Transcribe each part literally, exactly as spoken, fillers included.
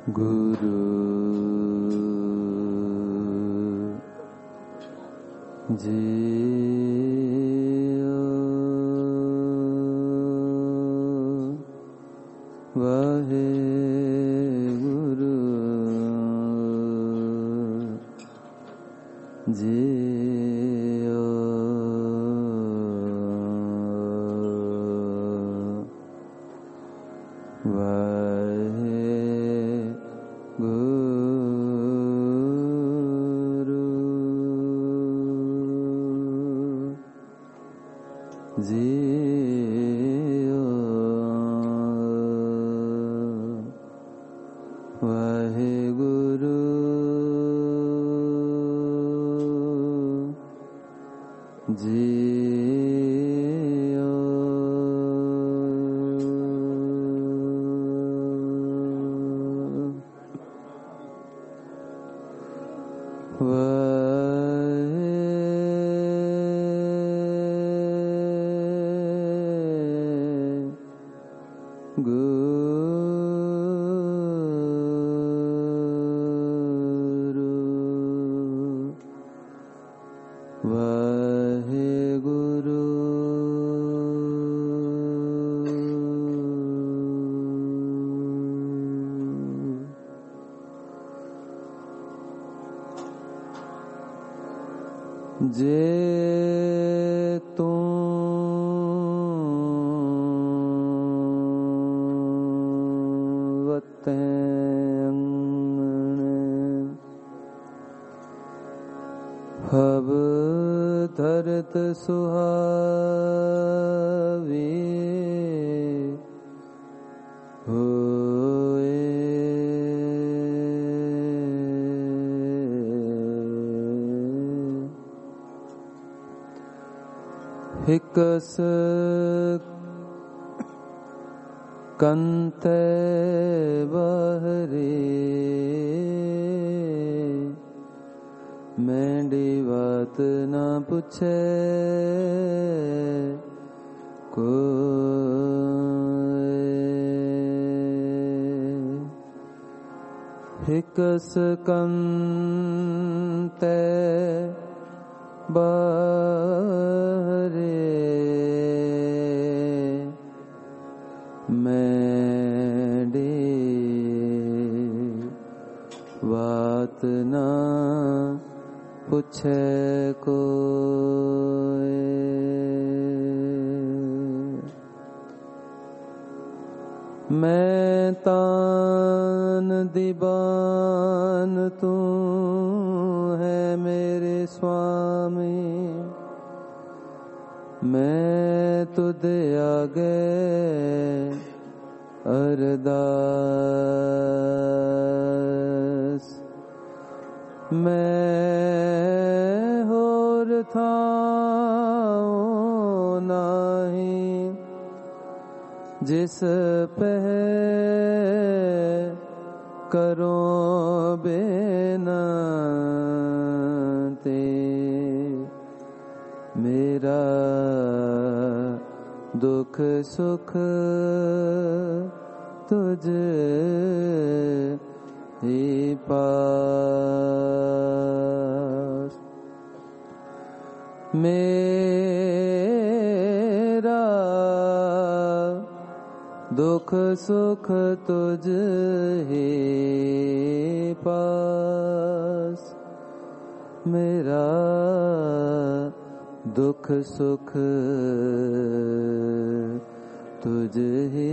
गुरु जियो वाहे गुरु जियो वाहे गुरु जियो वाहे गुरु जियो वाहे गुरु वाहे गुरु जे तू हब धरत सुहावी होए हिकस कंते बहरे मेंढी बात ना पूछे कोई हिकस कंते बहरे मेंढी बात ना पूछे कोई मैं तान दीवान तू है मेरे स्वामी मैं तुझे आगे अरदास मैं होर था नाही जिस पे करो बेनती मेरा दुख सुख तुझे ही पास मेरा दुख सुख तुझे ही पास मेरा दुख सुख तुझे ही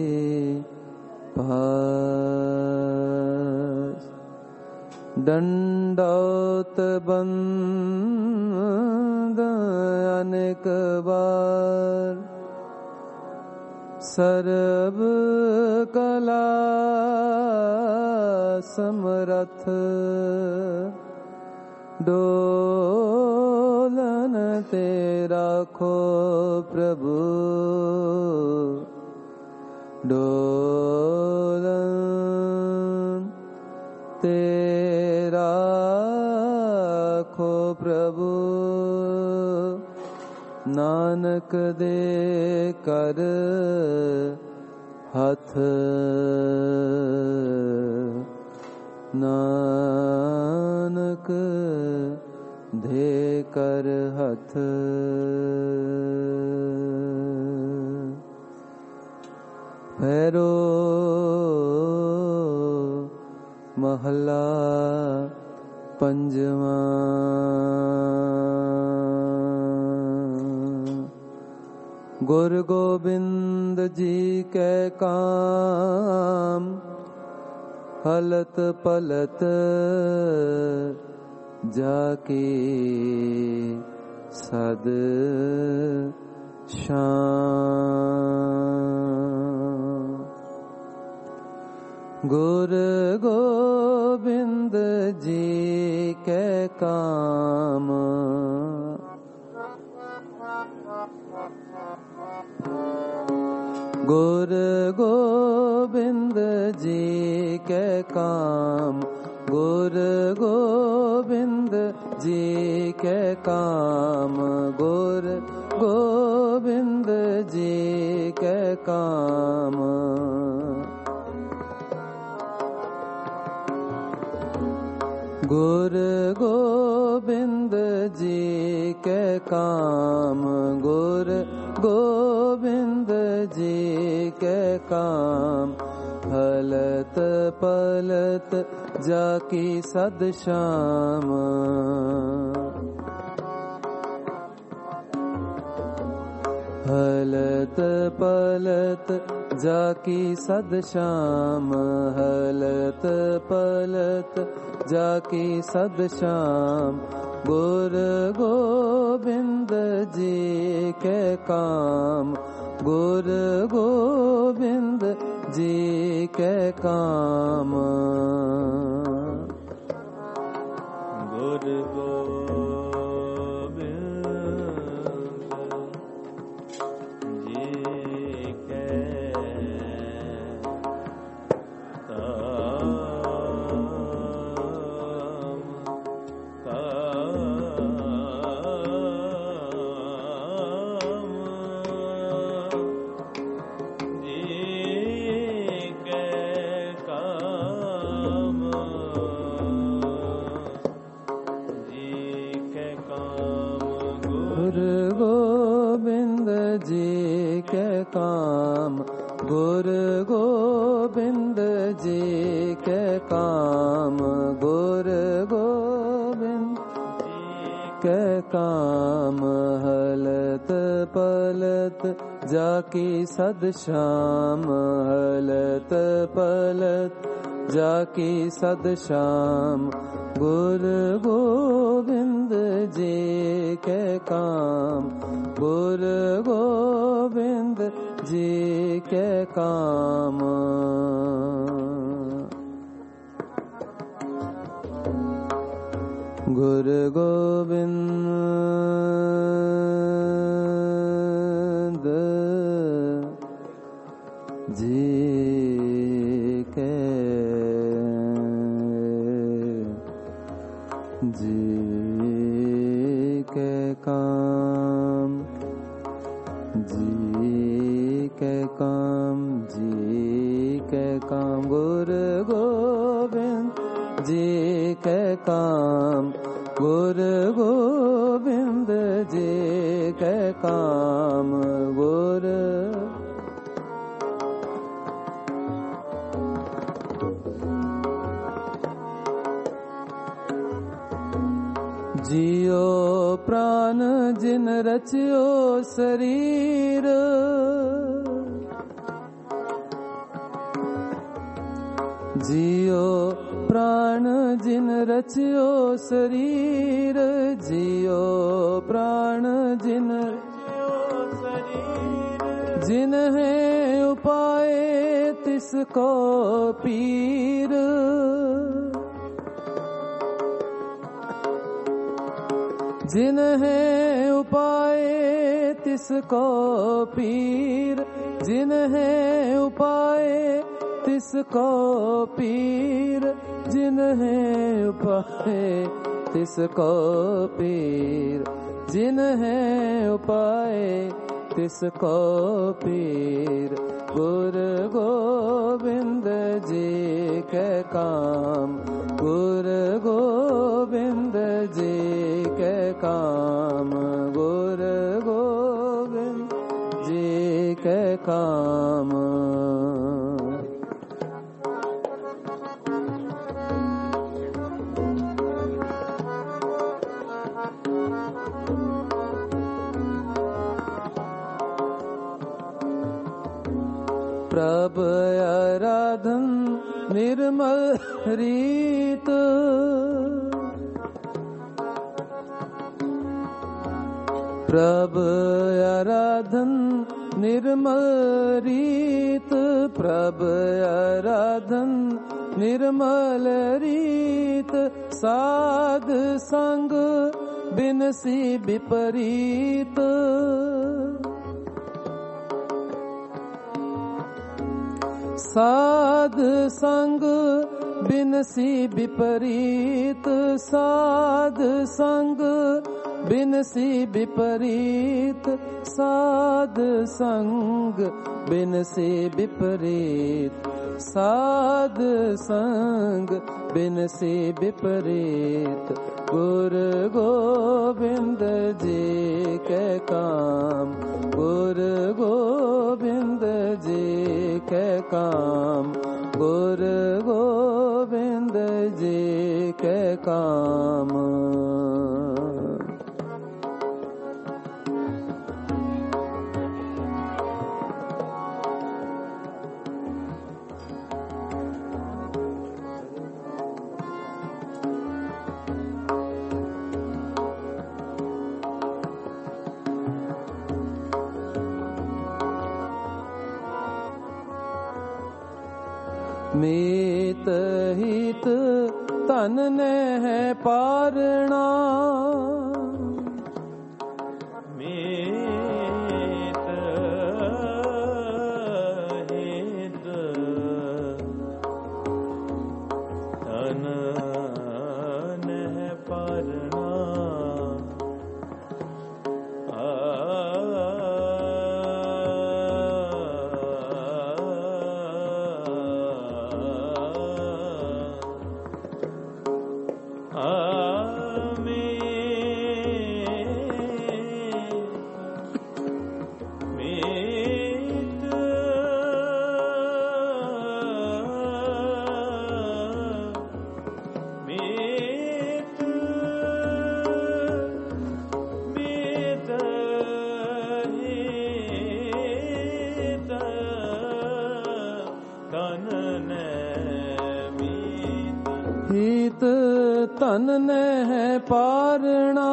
पास दंडौत बंद अनेक बार सर्व कला समरथ डोलन तेरा खो प्रभु डोलन तेरा खो प्रभु नानक दे कर हथ नानक दे कर हथ पैरो महला पंजवा। गुरु गोबिंद जी के काम हलत पलत जाके सद शाम। गुरु गोबिंद जी के काम गुरु गोबिंद जी के काम गुरु गोबिंद जी के काम गुरु गोबिंद जी के काम। गुरु गोबिंद जी के काम गुरु गोबिंद जी के काम हलत पलत जाकी सद शाम। हलत पलत जाकी सद शाम हलत पलत जाकी सद शाम। गुरु गोबिंद जी के काम गुरु गोबिंद जी के काम। गुरु गोबिंद जी के काम गुरु गोबिंद जी के काम गुरु गोबिंद के काम हलत पलत जाकी सद शाम हलत पलत जाकी सद शाम। गुरु गोबिंद जी के काम गुरु गोबिंद जी के काम। गुरु गोबिंद जी के जी के काम जी के काम जी के काम गुरु गोबिंद जी के काम गुरु गोबिंद जी के काम। गुरु जियो प्राण जिन रचियो शरीर जियो प्राण जिन रचियो शरीर जियो प्राण जिन जिन है उपाय तिसको पीर। जिन है उपाय तिसको पीर जिन है उपाय तिसको पीर जिन है उपाय तिसको पीर जिन है उपाय तिसको पीर। गुरु गोबिंद जी के काम निर्मल रीत प्रभ आराधन निर्मल रीत प्रभ आराधन निर्मल रीत साध संग बिनसी विपरीत साध संग बिनसी विपरीत साध संग बिनसी विपरीत साध संग बिनसी विपरीत साध संग बिनसी विपरीत गुरु गोविंद जी के काम गुरु गोविंद जी के काम गुरु गोविंद जी के काम मीत हित तन ने है पारना मीत हित तन ने है पारना हित तन ने है पारना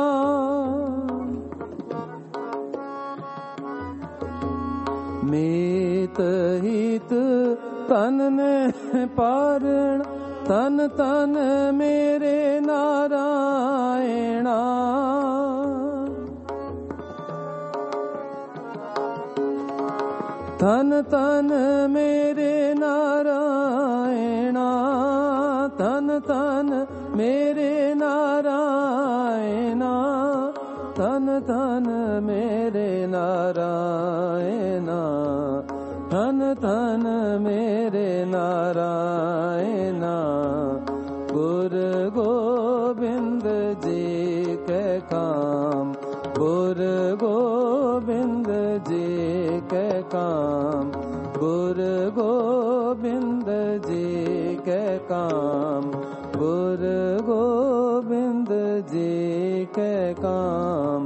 मीत हित तन ने है पारना तन तन मेरे नारायणा तन तन मेरे नारायणा तन तन मेरे नारायणा तन तन मेरे नारायणा तन तन मेरे नारायणा गुरु गोविंद जी के काम गुरु गोविंद जी के काम गुरु गोविंद जी के काम गुरु गोविंद जी के काम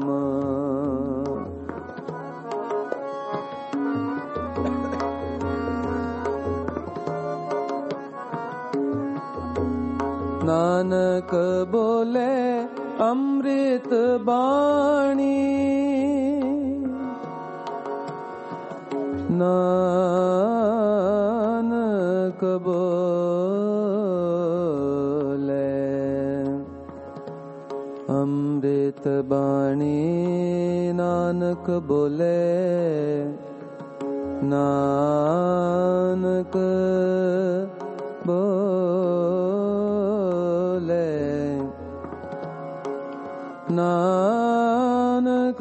नानक बोले अमृत बाणी नानक बोले अमृत बाणी नानक बोले नानक बोले नानक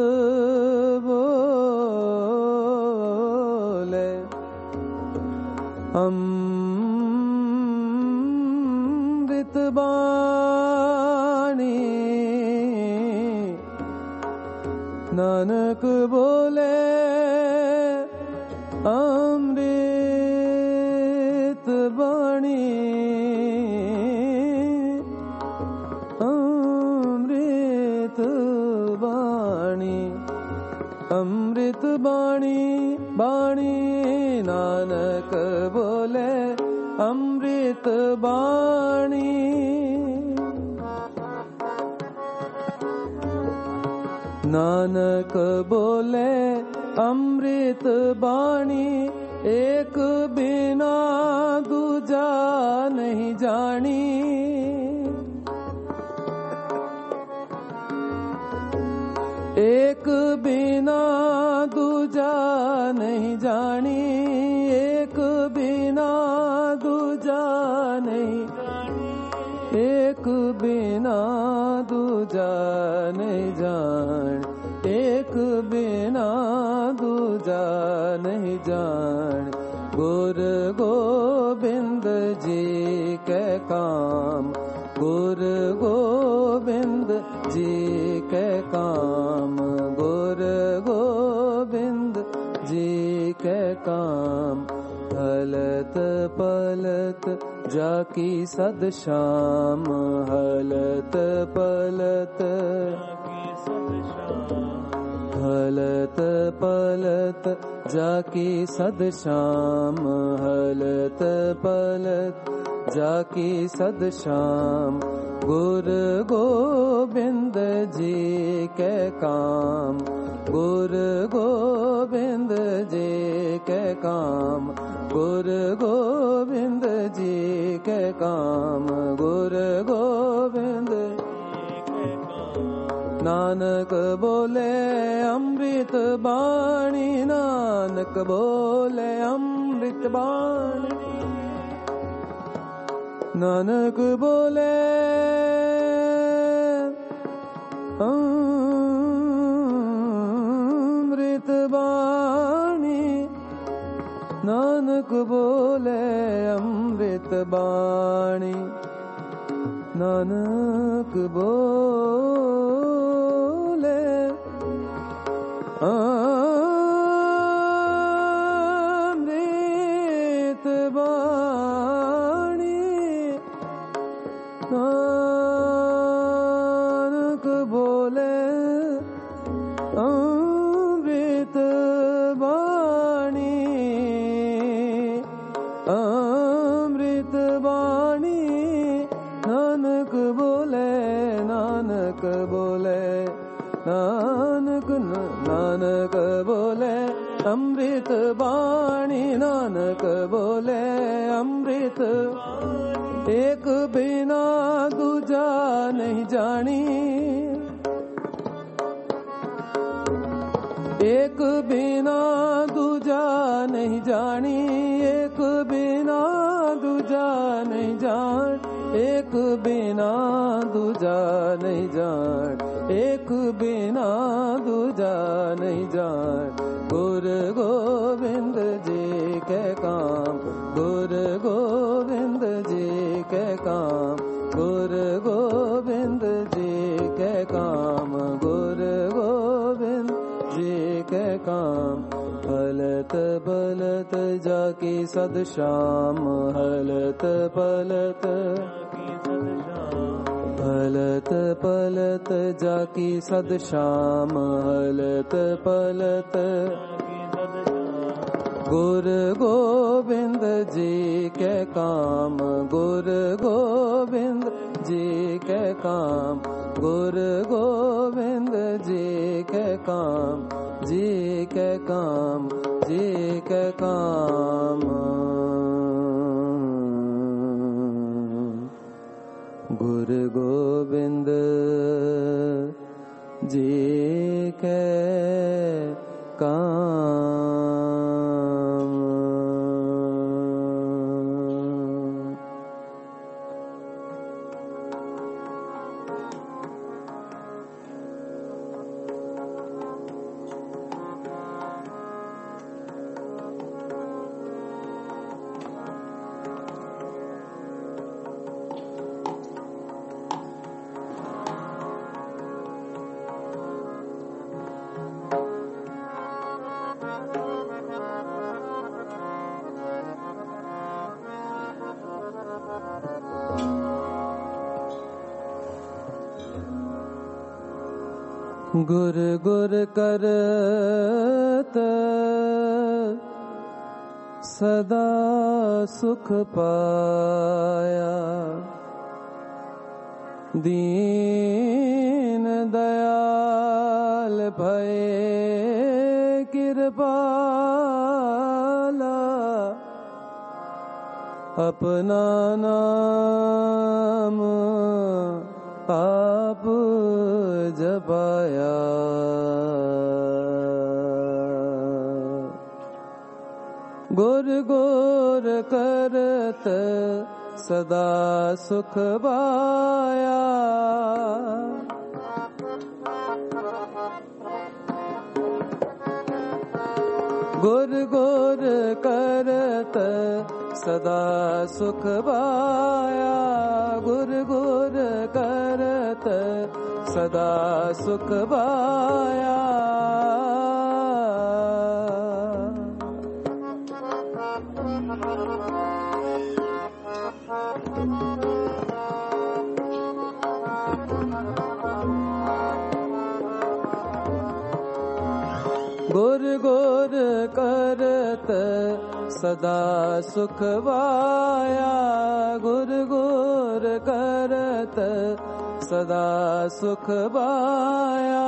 बोले अमृत बाणी नानक बोले अमृत बाणी अमृत बाणी अमृत बाणी बाणी नानक बोले अमृत बाणी। नानक बोले अमृत बाणी, एक बिना दूजा नहीं जानी। एक बिना दूजा नहीं जानी, एक बिना दूजा नहीं, एक बिना दूजा नहीं जान, एक बिना दूजा नहीं जान। गुर गोविंद जी के काम, गुर गोविंद जी के काम, गुर गोविंद जी के काम। हलत पलत जाकी सद श्याम, हलत पलत हलत पलत जाकी सद श्याम, हलत पलत जाकी सद श्याम। गुर गोविंद जी के काम, गुर गोविंद जी के काम, गुर गोविंद जी के काम, गुर गोविंद। नानक बोले अमृत बाणी, नानक बोले अमृत बाणी। नानक बोले अमृत बाणी, नानक बोले अमृत बाणी। नानक बोले अमृत बाणी, नानक बोले अमृत बाणी, अमृत बाणी। नानक बोले, नानक बोले, नानक नानक बोले अमृत बाणी, नानक बोले अमृत। एक बिना दूजा नहीं जानी, एक बिना दूजा नहीं जानी, एक बिना दूजा नहीं जान, एक बिना दूजा नहीं जान, एक बिना दूजा नहीं जान। गुर गोविंद जी के काम, गुर गोविंद जी के काम, गुर गोविंद जी के काम, गुर गोविंद जी के काम। हलत पलत जाकी सद श्याम, हलत पलत हलत पलत जाकी सद श्याम, हलत पलत। गुर गोविंद जी के काम, गुर गोविंद जी के काम, गुर गोविंद जी के काम, जी के काम, जी के काम। गुर गोविंद जी के काम। गुर गुर करत सदा सुख पाया। दीन दयाल भये कृपाला, अपना नाम आप जपाया। गुर गुर करत सदा सुख पाया। गुर गुर करत सदा सुख पाया। गुर गुर करत सदा सुख पाया। गुर गुर करत सदा सुख पाया। गुर गुर करत सदा सुख पाया।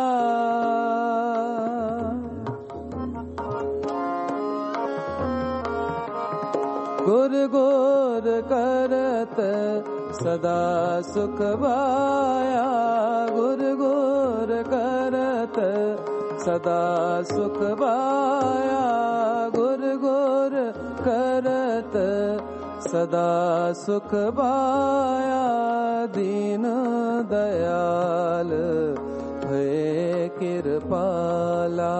गुर गुर करत सदा सुख पाया। गुर गुर करत सदा सुख पाया। गुर गुर करत सदा सुख पाया। दीन दयाल भये कृपाला,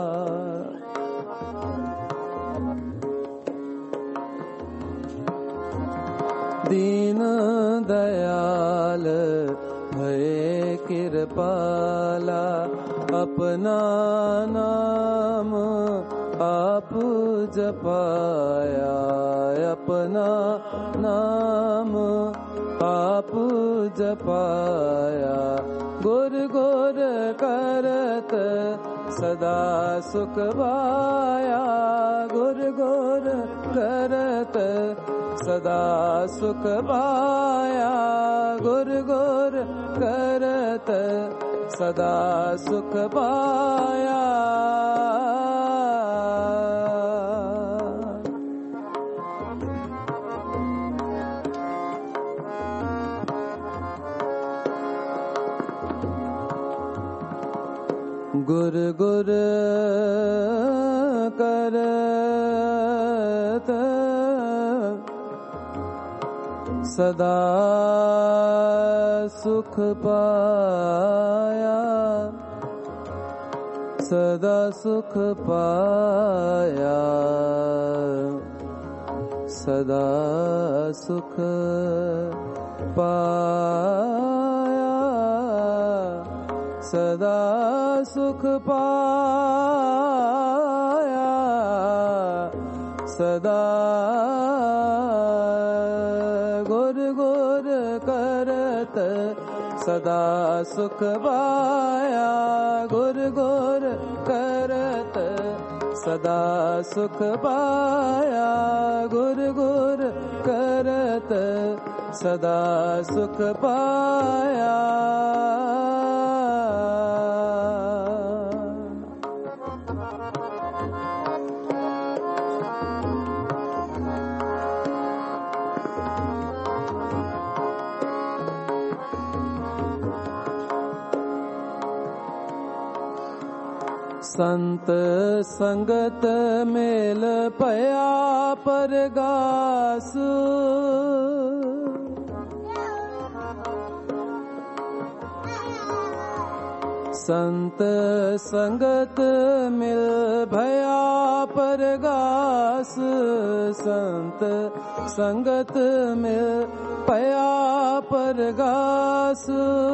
दीन दयाल भये कृपाला। अपना नाम आप जपाया। अपना नाम आप जपाया। गुर गुर करत सदा सुख पाया। गुर गुर करत सदा सुख पाया। गुर गुर करत सदा सुख पाया। गुर गुर करत सदा सुख पाया। सदा सुख पाया। सदा सुख पाया। सदा सुख पाया। सदा गुर गुर करत सदा सुख पाया। गुर गुर करत सदा सुख पाया। गुर गुर करत सदा सुख पाया। संत संगत मेल पया परगास। संत संगत मिल भया परगास। संत संगत मिल पया परगास।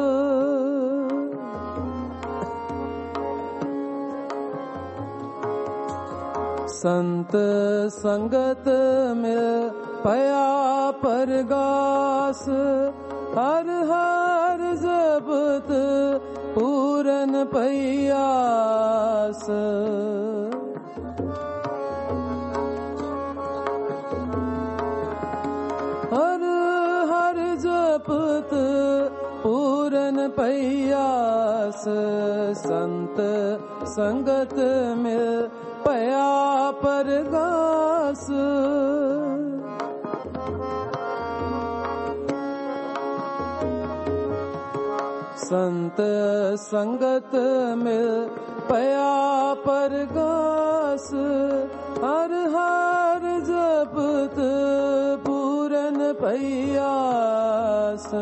संत संगत मिल पया परगास। हर हर जपत पूरन पैयास। जपत पूरन पयास संत संगत मिल पया परगास संत संगत मिल पया परगास हर हर जपत पूरन पयास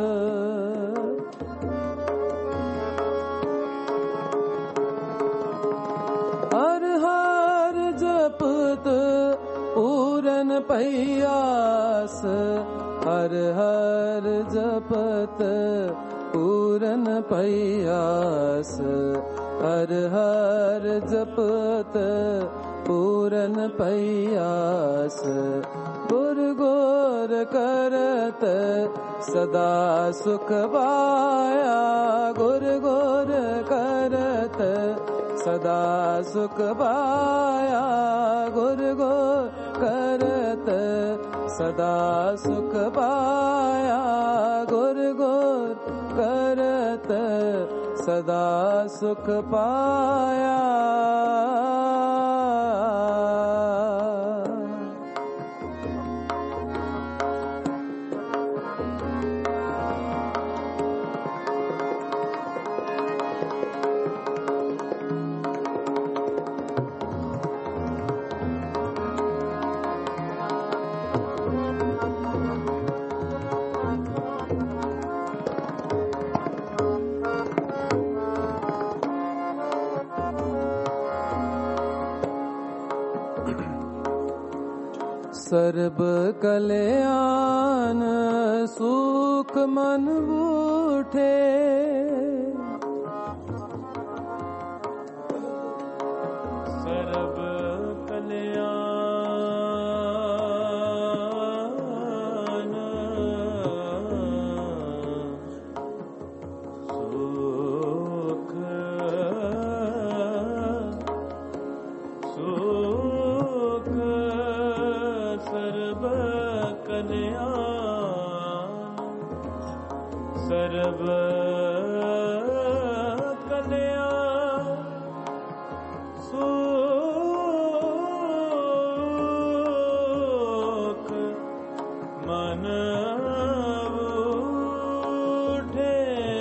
हर हर जपत पूरन पयास हर हर जपत पूरन पयास हर हर जपत पूरन पयास गुर गोर करत सदा सुख पाया गुर गोर करत सदा सुख पाया गुर गोर करत सदा सुख पाया गुर गोर करत सदा सुख पाया सर्ब कल्याण सुख मन बूठे सर्ब कल्याण सुख सुख सर्व कल्याण सर्व कल्याण सुख मन उठे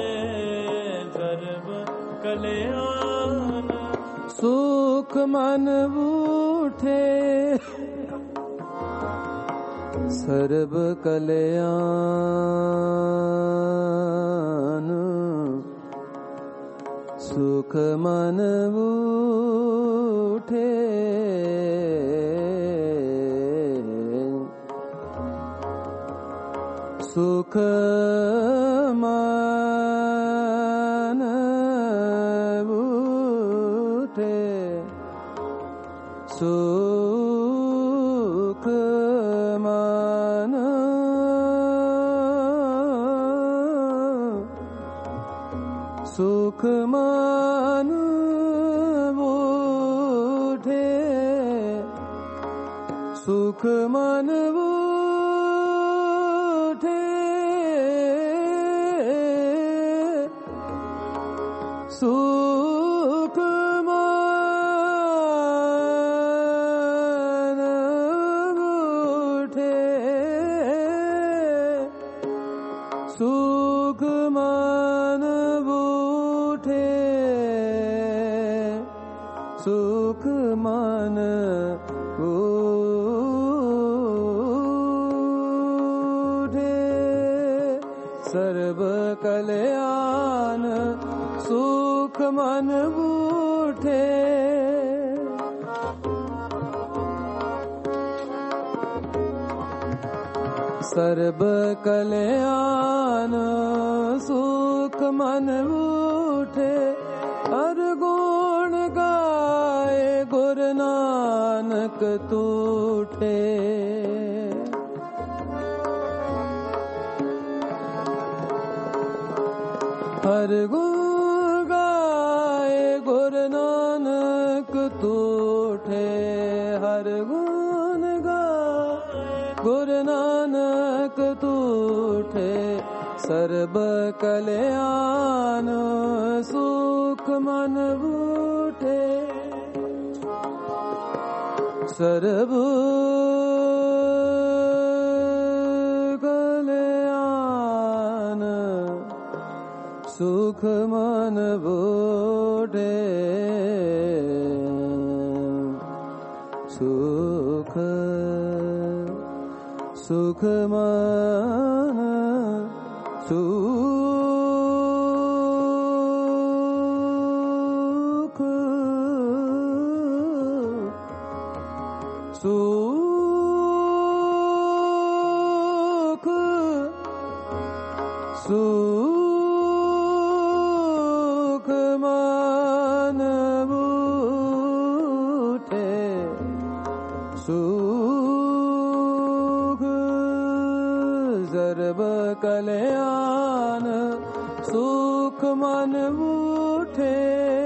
सर्व कल्याण सुख मन बूठे सर्व कल्याण सुख मन बूठे सुख मन बूठे सुख मन सुख मन बूठे सुख मन बूठे सुख मन बूठे सुख मन बूठे सुख मन बूठे सर्व कल्याण सुख मन बूठे सर्व कल्याण सुख मन बूठे हर गुण गाए गुरु नानक तूठे हर गुण गाए गुरु नानक तूठे हर गुण गाए गुरु नानक तूठे सर्ब कल्याण सुख मन बूटे सर्ब कल्याण सुख मन बूटे सुख सुख मन सुख सुख सुख मन बूटे सुख सर्ब कल्याण सुख मन बूटे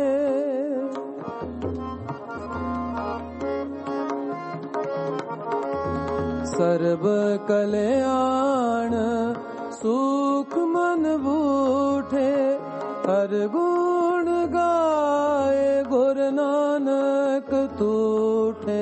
सर्ब कल्याण सुख मन बूठे हर गुण गाए गुर नानक तूठे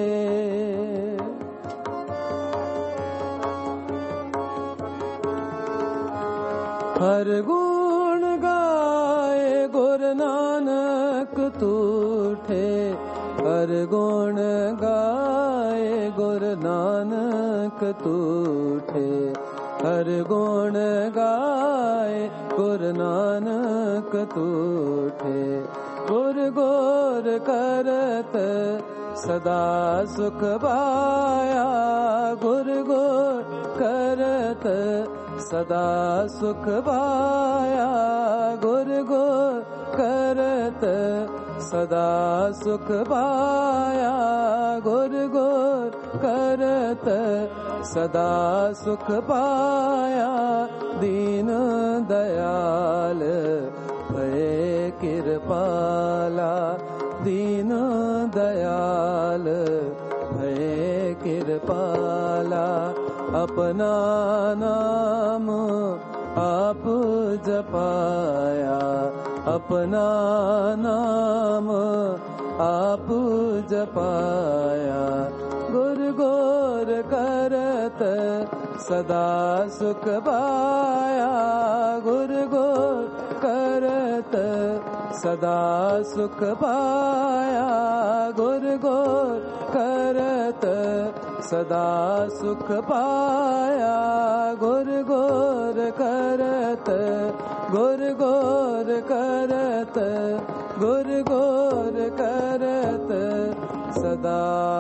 हर गुण गाए गुर नानक तूठे हर गुण गाए गुर नानक तूठे हर गुण गाए गुर नानक तूठे गुर गोर करत सदा सुख पाया गुर गोर करत सदा सुख पाया गुर गोर करत सदा सुख पाया गुर गोर करत सदा सुख पाया दीन दयाल भय कृपाला दीन दयाल भय कृपाला अपना नाम आप जपाया अपना नाम आप जपाया गुर गोर करत सदा सुख पाया गुर गोर करत सदा सुख पाया गुर गोर करत सदा सुख पाया गुर गोर करत गुर गोर करत गुर गोर करत सदा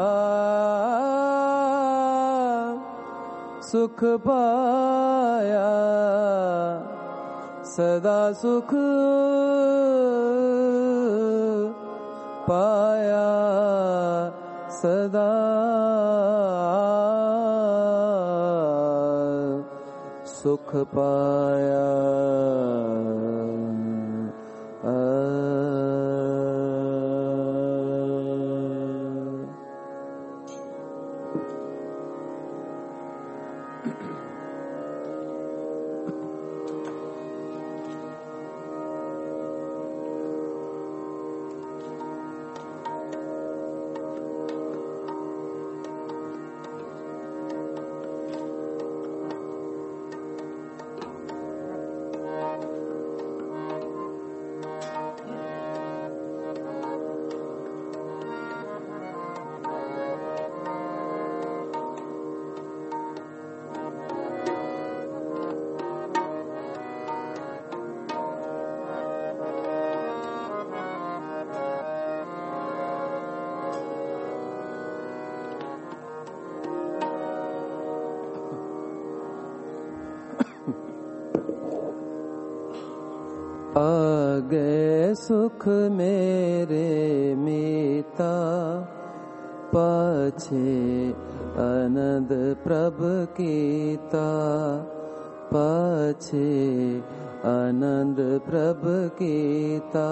सुख पाया सदा सुख पाया सदा सुख पाया आगे सुख मेरे मीता पाछे आनंद प्रभ कीता पाछे आनंद प्रभ कीता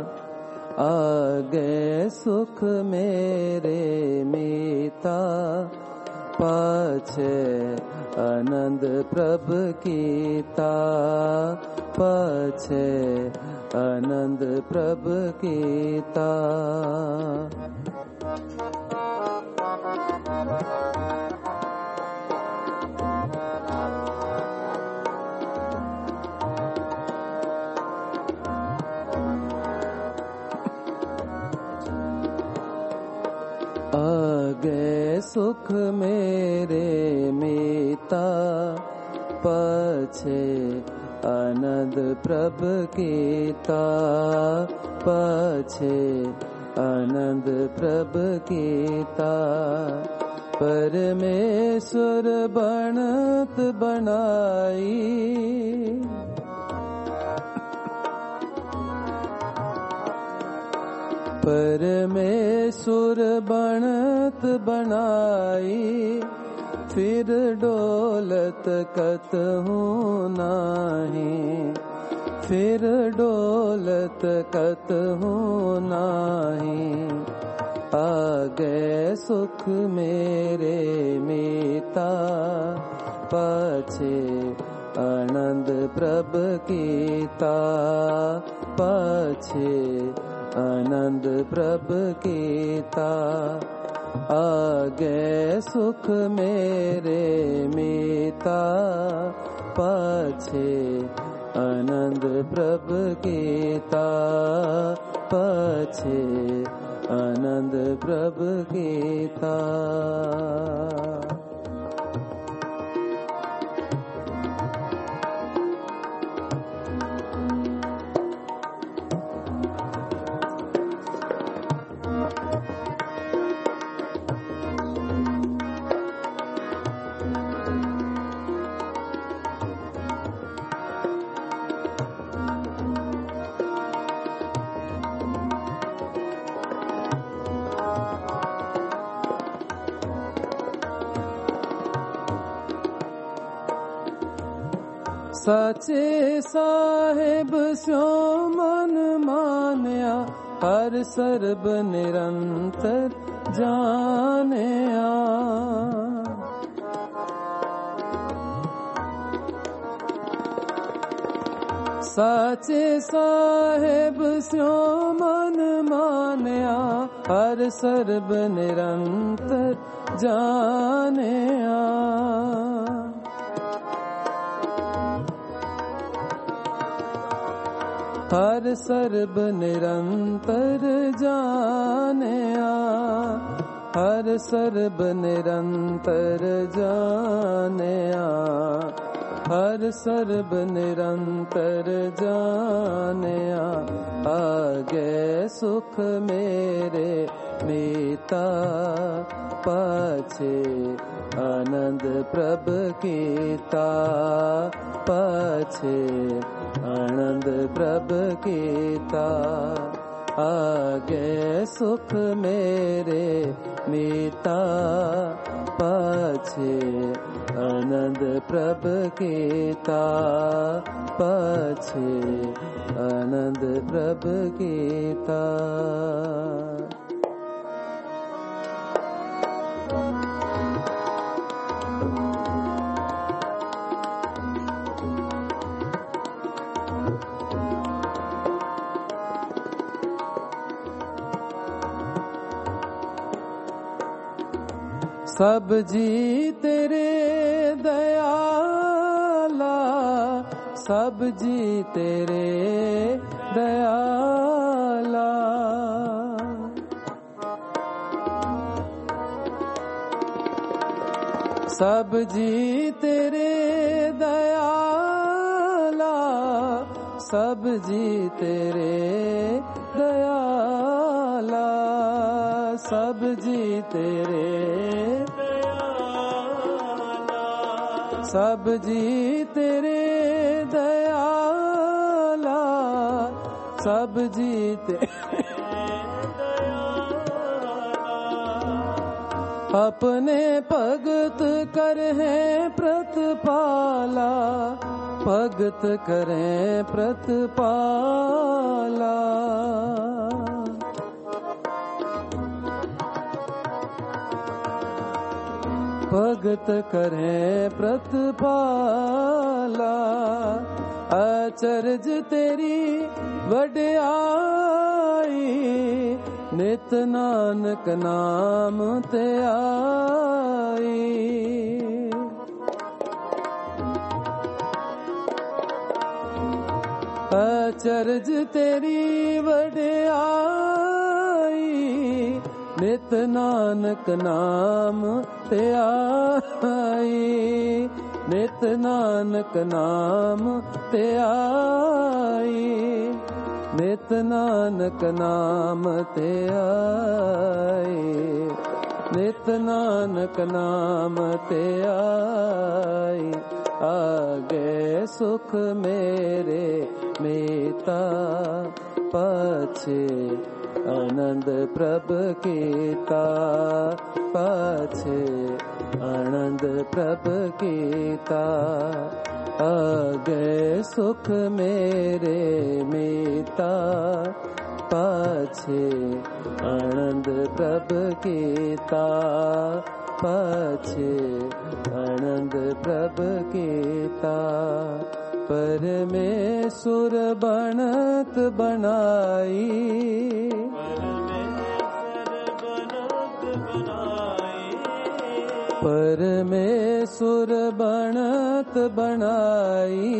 आगे सुख मेरे मीता पाछे आनंद प्रभ कीता पछे आनंद प्रभ कीता आगे सुख मेरे मीता पछे आनंद प्रभ कीता पछे आनंद प्रभ कीता परमेश्वर बनत बनाई परमेश्वर बनत बनाई फिर डोलत कतहूँ नाही फिर डोलत कतहूँ नाही आगे सुख मेरे मीता पछे आनंद प्रभ कीता पछे आनंद प्रभ कीता आगे सुख मेरे मीता पछे आनंद प्रभ कीता पछे आनंद प्रभ कीता सचे साहेब स्यो मन मानया हर सर्ब निरंतर जानिया सचे साहेब स्यो मन मानया हर सर्ब निरंतर जानिया हर सर्ब निरंतर जानिया हर सर्ब निरंतर जानिया हर सर्ब निरंतर जानिया आगे सुख मेरे मीता पछे आनंद प्रभ कीता पछे आनंद प्रभ कीता आगे सुख मेरे मीता पछे आनंद प्रभ कीता पछे आनंद प्रभ कीता सब जी तेरे दयाला सब जी तेरे दयाला सब जी तेरे दयाला सब जी तेरे दयाला सब जी तेरे सब जी तेरे दयाला सब जी तेरे अपने भगत कर है प्रतिपाला भगत करें प्रतिपाला भगत करें प्रतिपाला। अचरज तेरी वड्याई, नित नानक नाम ते आई। अचरज तेरी वड्याई, नित नानक नाम ते आई। नित नानक नाम ते आई। नित नानक नाम ते आई। नित नानक नाम ते आई। आगे सुख मेरे मीता, पाछे आनंद प्रभ कीता। पाछे आनंद प्रभ कीता। आगे सुख मेरे मीता, पाछे आनंद प्रभ कीता। पाछे आनंद प्रभ कीता। परमेश्वर बनत बनाई। परमेश्वर बनत बनाई।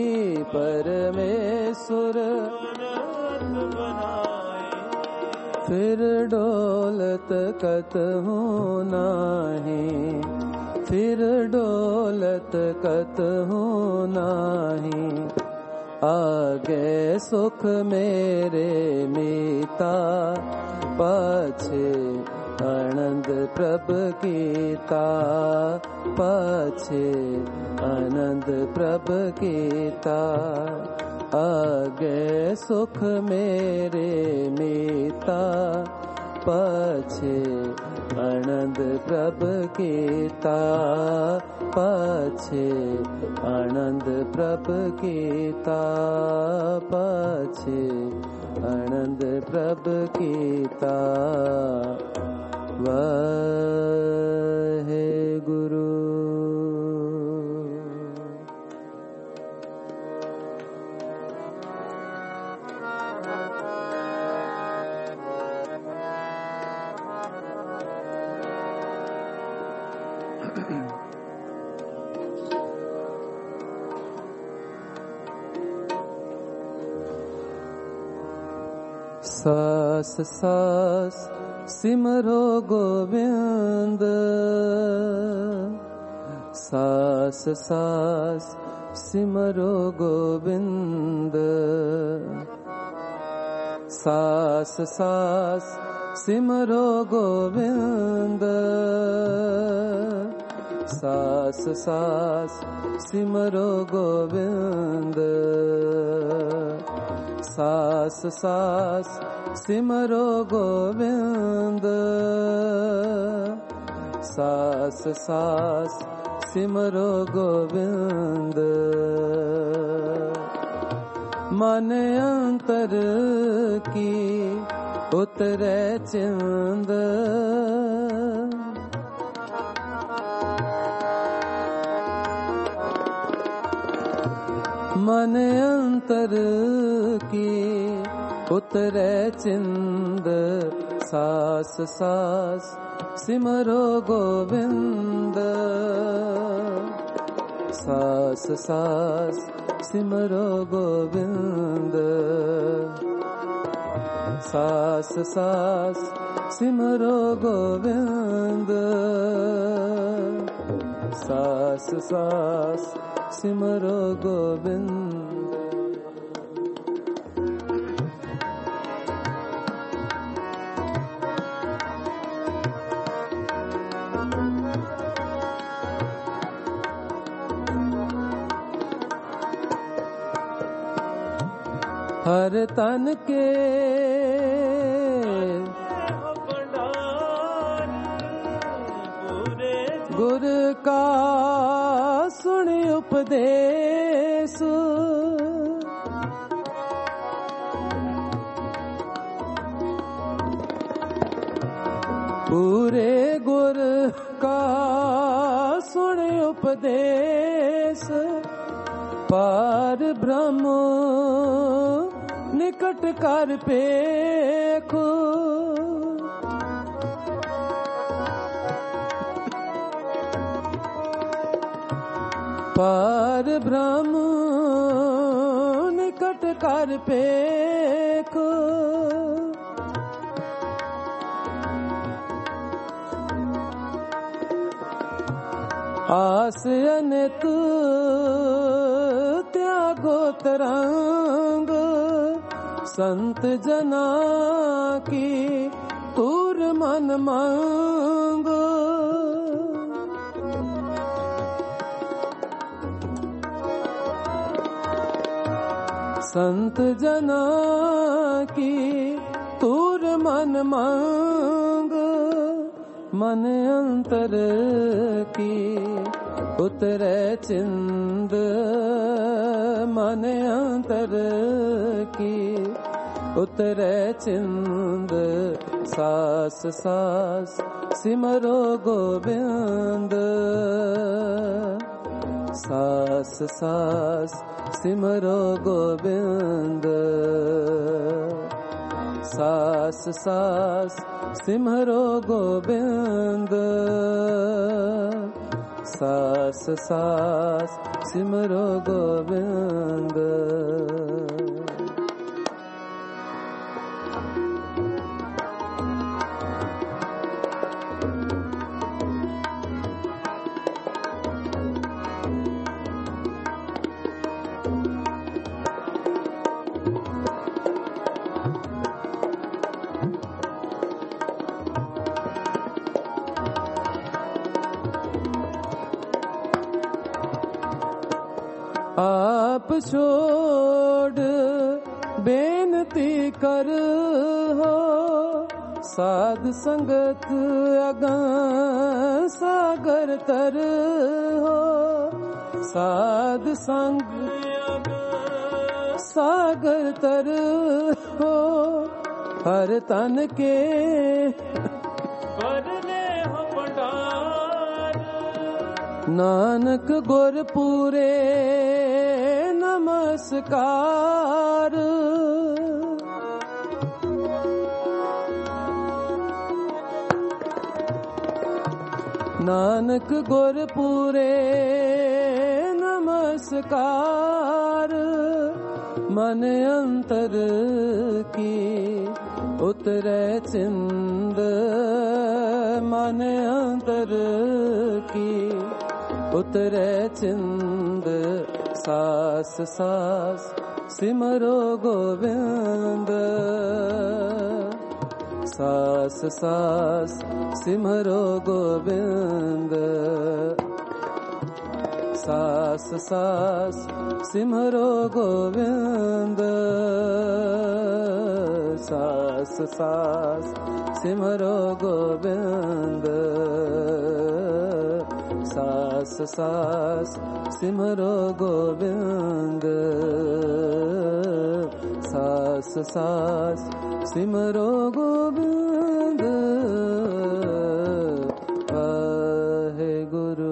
परमेश्वर बनत बनाई। फिर डोलत कतहूँ नाही। फिर डोलत कतहूँ नाही। आगे सुख मेरे मीता, पाछे आनंद प्रभ कीता। पाछे आनंद प्रभ कीता। आगे सुख मेरे मीता, पाछे आनंद प्रभ कीता। पाछे आनंद प्रभ कीता। पाछे आनंद प्रभ कीता। वाहे गुरु। सास सास सिमरो गोविंद। सास सास सिमरो गोविंद। सास सास सिमरो गोविंद। सास सास सिमरो गोविंद। सास सास सिमरो गोविंद। सास सास सिमरो गोविंद। मन अंतर की उतरे चिंद। मन अंतर की उतरे चिंद। सास सास सिमरो गोविंद। सास सास सिमरो गोविंद। सास सास सिमरो गोविंद। सास सास सिमरो गोविंद। हर तन के गुर का सुन उपदेश। पूरे गुर का उपदेश पार ब्रह्म निकट कर पेखो पार ब्रह्म निकट कर पेखो आस अनित त्यागो तरंग संत जना की तूर मन मांग संत जना की तूर मन मांग मन अंतर की उतरे चिंद मन अंतर की उतरे चिंद सास सास सिमरो गोविंद सास सास सिमरो गोविंद सास सास सिमरो गोविंद सास सास सिमरो गोविंद आप छोड़ बेनती कर हो साध संगत अगन सागर तर हो साध संग सागर तर हो हर तन के नानक गुर पूरे नमस्कार नानक गुर पूरे नमस्कार मन अंतर की उतरे चिंद मन अंतर की उतरे चिंद सास सास सिमरो गोविंद सास सास सिमरो गोविंद सास सास सिमरो गोविंद सास सास सिमरो गोविंद सास सास सिमरो गोविंद सास सास सिमरो गोविंद वाहे गुरु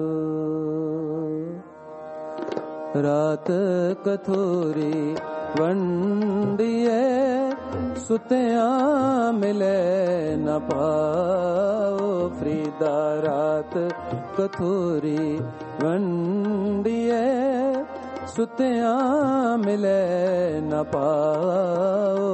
रात कथोरी वंडिये सुतिया मिले न पाओ फ्रीदा रात कथोरी वंडिये सुतिया मिले न पाओ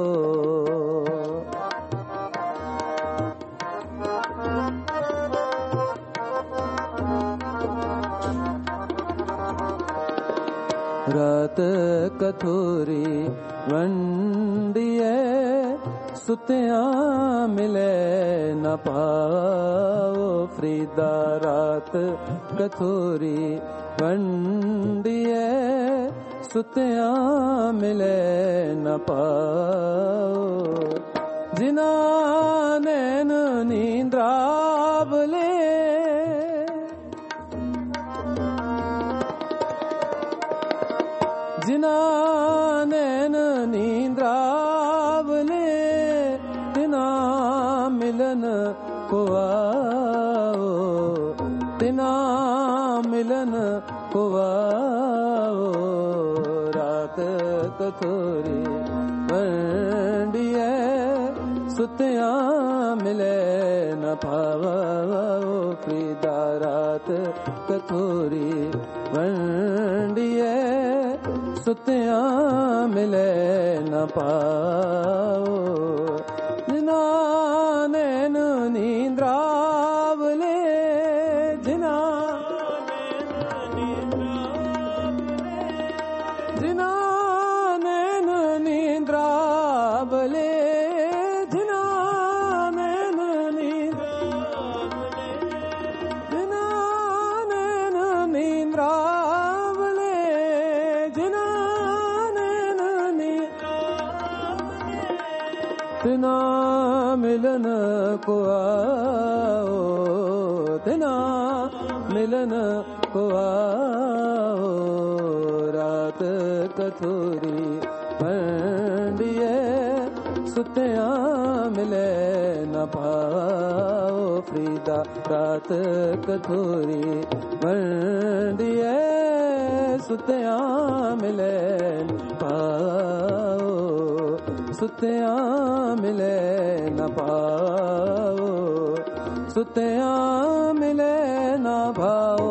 रात कथोरी वंडिये सुतिया मिले न पाओ फ्रीदा रात कथोरी वंडिये सुतिया मिले न पाओ जिना नैन नींद्रावले जिना नैन नींद्रावले तिना मिलन को आओ तिना मिलन ਕਥੋਰੀ ਵੰਡੀਏ ਸੁਤਿਆਂ ਮਿਲੇ ਨ ਪਾਵੋ ਫਰੀਦਾ ਰਾਤ ਕਥੋਰੀ ਵੰਡੀਏ ਸੁਤਿਆਂ ਮਿਲੇ ਨ ਪਾਓ ਜਿਨਾ ਨੈਣ ਨੀਂਦਰਾਵਲੇ ਜਿਨਾ ਜਿਨਾ ਨੈਣ ਨੀਂਦਰਾਵਲੇ ਜਿਨਾ ਨੈਣ ਨੀਂਦਰਾਵਲੇ ਜਿਨਾ ਨੈਣ ਨੀਂਦਰਾਵਲੇ ਜਿਨਾ ਨੈਣ ਨੀਂਦਰਾਵਲੇ ਤਿਨਾ ਮਿਲਨ ਕੋ ਆਓ ਤਿਨਾ ਮਿਲਨ ਕੋ ਆਓ ਰਾਤ ਕਥੋਰੀ ਵੰਡੀਏ ਸੁਤਿਆਂ ਮਿਲੇ ਨ ਪਾਓ ਫਰੀਦਾ ਰਾਤ ਕਥੋਰੀ ਵੰਡੀਏ ਸੁਤਿਆਂ ਮਿਲੇ ਨ ਪਾਓ ਸੁਤਿਆਂ ਮਿਲੇ ਨ ਪਾਓ ਸੁਤਿਆਂ ਮਿਲੇ ਨ ਭਾਓ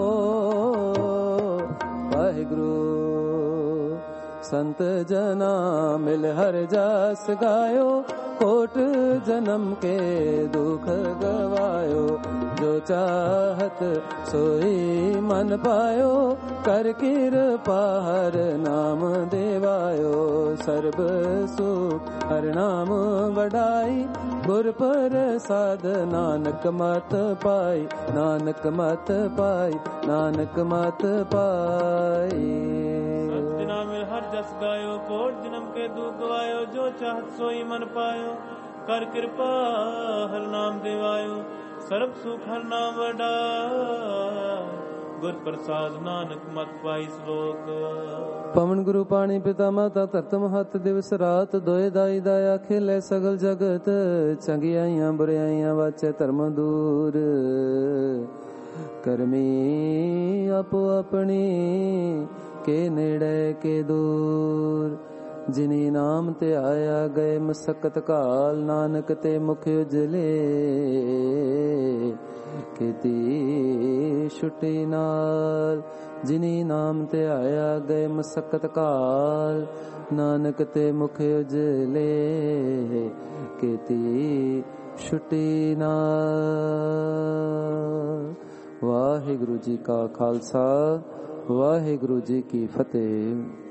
ਵਾਹਿਗੁਰੂ ਸੰਤ ਜਨਾ ਮਿਲ ਹਰ ਜਸ ਗਾਇਓ ਕੋਟ ਜਨਮ ਕੇ ਦੁਖ ਗਵਾਇਓ ਜੋ ਚਾਹਤ ਸੋਈ ਮਨ ਪਾਇਓ ਕਰ ਕਿਰਪਾ ਹਰ ਨਾਮ ਦੇਵਾਇਓ ਸਰਬ ਸੁਖ ਹਰ ਨਾਮ ਵਡਾਈ ਗੁਰ ਪ੍ਰਸਾਦ ਨਾਨਕ ਮਤ ਪਾਈ ਨਾਨਕ ਮਤ ਪਾਈ ਨਾਨਕ ਮਤ ਪਾਈ ਸਤਿਨਾਮ ਮਿਲ ਹਰ ਜਸ ਗਾਇਓ ਕੋਟ ਜਨਮ ਕੇ ਦੁਖ ਗਵਾਇਓ ਜੋ ਚਾਹਤ ਸੋਈ ਮਨ ਪਾਇਓ ਕਰ ਕਿਰਪਾ ਹਰ ਨਾਮ ਦੇਵਾਇਓ ਸਰਬ ਸੁਖ ਹਰ ਨਾਮ ਵਡਾ ਗੁਰ ਪ੍ਰਸਾਦ ਨਾਨਕ ਮਤ ਪਾਈ ਸ਼ਲੋਕ ਪਵਨ ਗੁਰੂ ਪਾਣੀ ਪਿਤਾ ਮਾਤਾ ਧਰਤ ਮਹਤ ਦਿਵਸ ਰਾਤ ਦੋਏ ਦਾਈ ਦਾਇਆ ਖੇਲੇ ਸਗਲ ਜਗਤ ਚੰਗਿਆਈਆਂ ਬੁਰਿਆਈਆਂ ਵਾਚੇ ਧਰਮ ਦੂਰ ਕਰਮੀ ਆਪੋ ਆਪਣੀ ਕੇ ਨੇੜੇ ਕੇ ਦੂਰ ਜਿਨੀ ਨਾਮ ਤੇ ਆਇਆ ਗਏ ਮਸਕਤ ਕਾਲ ਨਾਨਕ ਤੇ ਮੁਖ ਉਜਲੇ ਕੀਤੀ ਛੁੱਟੀ ਨਾਲ ਜਿਨੀ ਨਾਮ ਤੇ ਆਇਆ ਗਏ ਮਸਕਤ ਕਾਲ ਨਾਨਕ ਤੇ ਮੁਖ ਉਜਲੇ ਕੀਤੀ ਛੁੱਟੀ ਨਾਲ। ਵਾਹਿਗੁਰੂ ਜੀ ਕਾ ਖਾਲਸਾ ਵਾਹਿਗੁਰੂ ਜੀ ਕੀ ਫਤਿਹ।